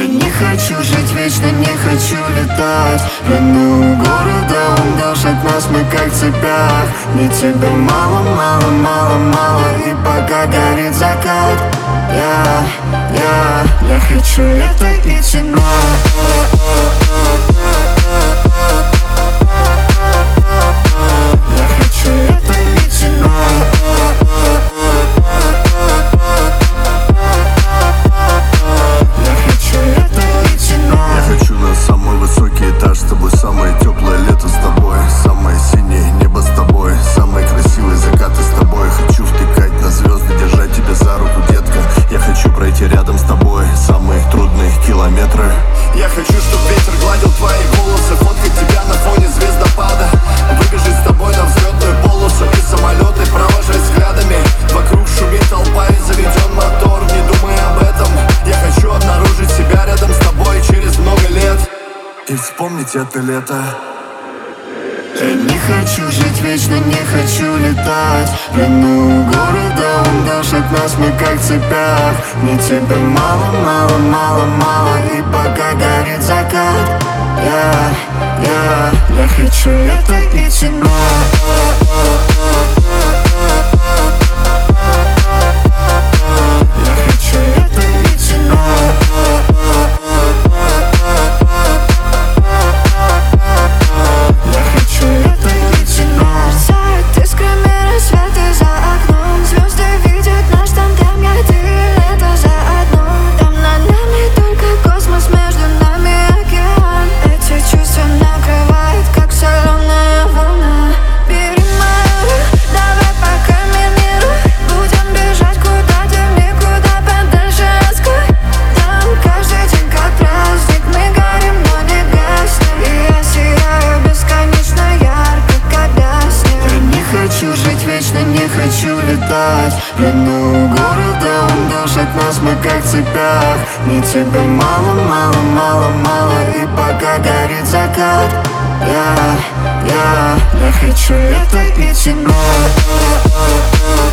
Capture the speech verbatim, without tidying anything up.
Я не хочу жить вечно, не хочу летать. Плену города, он душит нас, мы как в цепях. Мне тебя мало, мало, мало, мало. И пока горит закат, Я, я, я хочу лето и темно. Я хочу лето и темно. Я хочу лето и темно. Я хочу на самый высокий этаж с тобой, самое теплое лето с тобой, самое синее небо с тобой, самые красивые закаты с тобой. Хочу втыкать на звезды, держать тебя за руку, детка. Я хочу пройти рядом с тобой самые трудные километры. Я хочу, чтобы ветер гладил твои волосы, фоткать тебя на фоне звездопада, выбежать с тобой на взлетную полосу и самолеты провожать взглядами. Вокруг шумит толпа и заведен мотор, не думай об этом. Я хочу обнаружить себя рядом с тобой через много лет и вспомнить это лето. Я не хочу жить вечно, не хочу летать. Плену города, он душит нас, мы как в цепях. Мне тебя мало, мало, мало, мало. И пока горит закат, Я, я, я хочу лето и темно. Я хочу лето и темно. Я хочу лето и темно. Мерцают искрами рассветы за окном. Звезды видят наш тандем, я, ты, лето заодно. Там над нами только космос, между нами океан. Эти чувства накрывают, как соленая волна. Бери мою руку, давай пока миру. Будем бежать куда-то в никуда, подальше от скуки. Там каждый день как праздник, мы горим, но не гаснем. И я сияю бесконечно ярко, когда снег. Я не хочу жить вечно, не хочу летать. Плену города, он душит нас, мы как в цепях. Мне тебя мало, мало, мало, мало. И пока горит закат, Я, я, я хочу лето и темно.